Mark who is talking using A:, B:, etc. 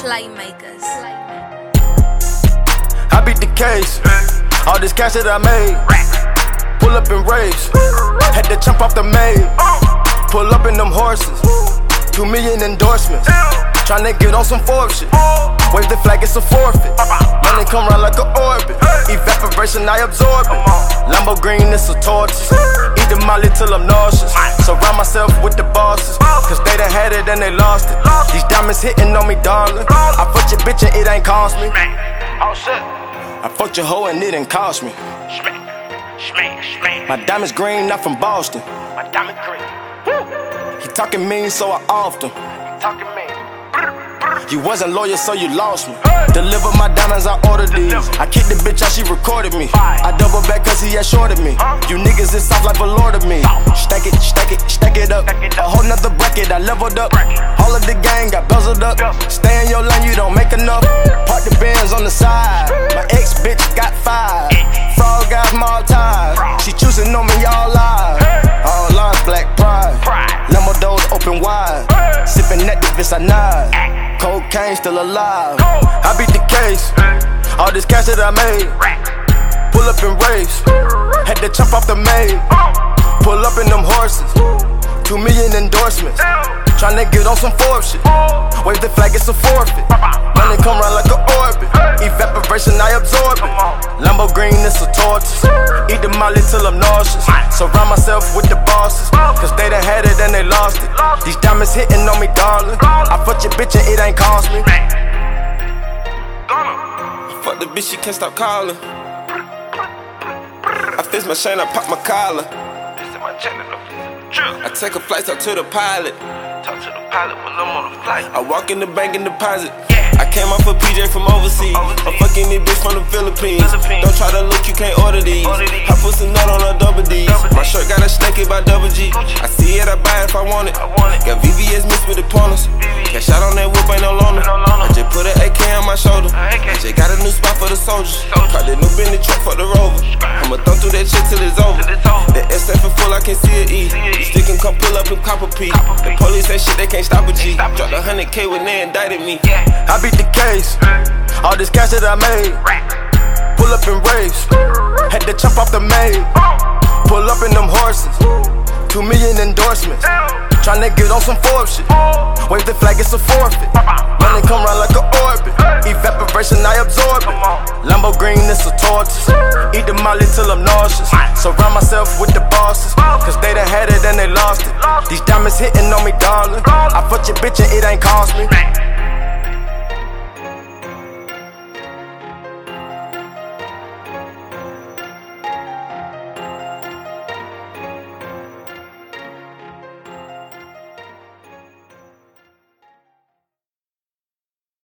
A: Playmakers.
B: I beat the case. All this cash that I made. Pull up in raves. Had to jump off the maid. Pull up in them horses. 2 million endorsements. Tryna get on some Forbes shit. Wave the flag, it's a forfeit. Money come round like an orbit. Evaporation, I absorb it. Lambo green, it's a tortoise. Eat the molly till I'm nauseous. Surround myself with the bosses. Cause they done had it and they lost it. These diamonds hitting on me, darling. I fucked your bitch and it ain't cost me.
C: Oh shit.
B: I fucked your hoe and it didn't cost me. My diamond's green, not from Boston.
C: My diamond green.
B: He talking mean, so I offed him.
C: Talking me.
B: You wasn't loyal, so you lost me. Deliver my diamonds, I ordered these. I kicked the bitch out, she recorded me. I double back cause he had shorted me. You niggas is soft like a lord of me. Stack it up. A whole nother bracket, I leveled up. All of the gang got buzzled up. Stay in your lane, you don't make enough. Park the Benz on the side. My ex bitch got fired. Frog got small ties. She choosing on me, all lies. All lies, black pride. Lambo doors open wide. Sipping activists, I nod. Cocaine still alive. I beat the case. All this cash that I made. Pull up in raves. Had to jump off the maid. Pull up in them horses. 2 million endorsements. Tryna get on some Forbes shit. Wave the flag, it's a forfeit. Money come round like an orbit. Evaporation, I absorb it. Lambo green, it's a tortoise. Eat the molly till I'm nauseous. Surround myself with the bosses. Cause they done had it and they lost it. These diamonds hitting on me, darling. I fucked your bitch and it ain't cost me.
D: Fuck the bitch, she can't stop calling. I fix my chain, I pop my collar. I take a flight up to the pilot.
C: Talk to the pilot when I'm on the flight.
D: I walk in the bank and deposit. I came off a PJ from overseas. I'm fucking this bitch from the Philippines. Don't try to look, you can't order these. I put some nut on a double D's. My shirt got a snake by double G. I see it, I buy it if I want it. Got VVS mixed with the pointers. Cash out on that whip, ain't no loaner. I just put an AK on my shoulder. I just got a new spot for the soldiers. Caught the new Bentley truck for the Rover. I'ma thumb through that shit till it's over. The SF is full, I can see it E. You stick and come pull up in copper P. The police say shit, they can't stop a G. Dropped 100K when they indicted me.
B: I beat the case. All this cash that I made. Pull up in raves. Had to jump off the maid. Pull up in them horses. 2 million endorsements. Tryna get on some Forbes shit. Wave the flag, it's a forfeit. Money come round like an orbit. Evaporation, I absorb it. Lambo green, it's a tortoise. Eat the molly till I'm nauseous. Surround myself with the bosses. Cause they done had it and they lost it. These diamonds hitting on me, darling. I fucked your bitch and it ain't cost me.